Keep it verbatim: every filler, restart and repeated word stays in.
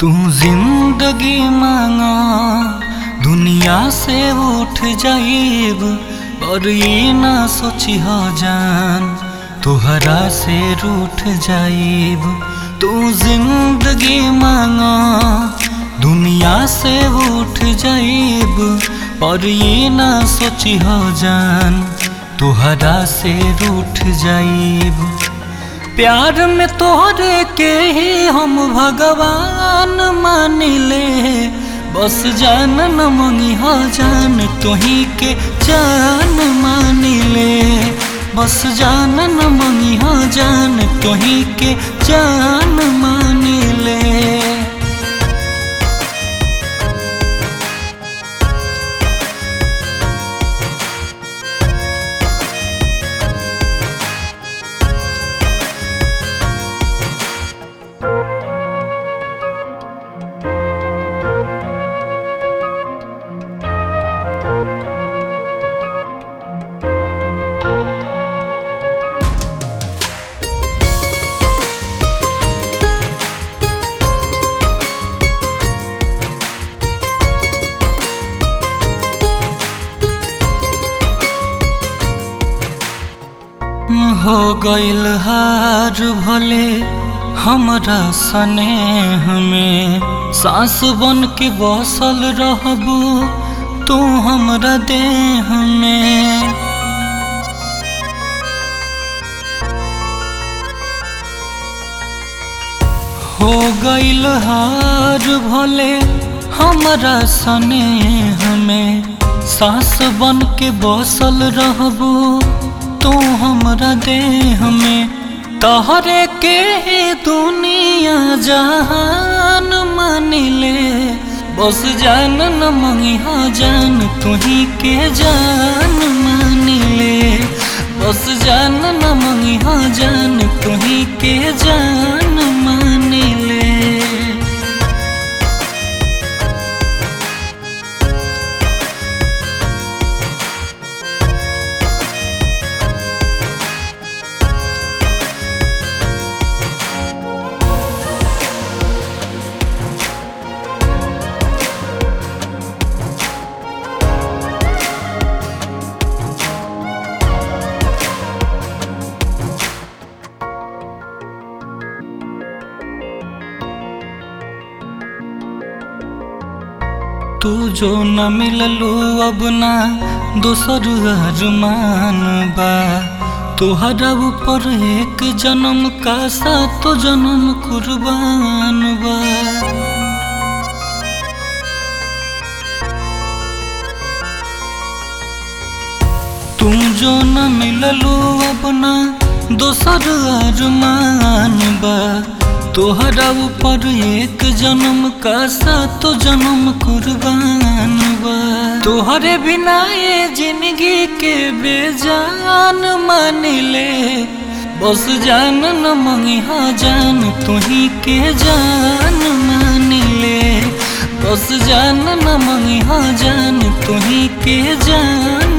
तू जिंदगी मांगा दुनिया से उठ जाइब, पर ये ना सोची हो जान तुहरा से रूठ जाइब। तू जिंदगी मांगा दुनिया से उठ जाइब, पर ये ना सोची हो जान तुहरा से रूठ जाइब। प्यार में तोहरे के ही हम भगवान मानिले, बस जान न मंगी हो जान तुही के जान मानिले। बस जान न मंगी हो जान तुही के जान मानिले। हो गइल हार भले हमरा स्नेह में, सांस बन के बसल रहबू तू हमरा देह में। हो गइल हार भले हमरा स्नेह में, सांस बन के बसल रहबू तू हमरा देह में। तोहरे के दुनिया जहान मानिले, बस जान न मंगी हो जान तुही के जान मानिले। बस जान न मंगी हो जान तुही के जान मानिले। तू जो न मिललू अब ना दोसर अरमान बा, तोहरा ऊपर एक जन्म का सातो जन्म कुर्बान बा। तू जो न मिललू अब ना दोसर अरमान बा, तोहरा ऊपर एक जन्म का सातो जन्म कुर्बान बा। तोहरे बिना ये जिंदगी के बेजान मानिले, बस जान न मंगी हो जान तुही के जान मानिले। बस जान न मंगी हो जान तुही के जान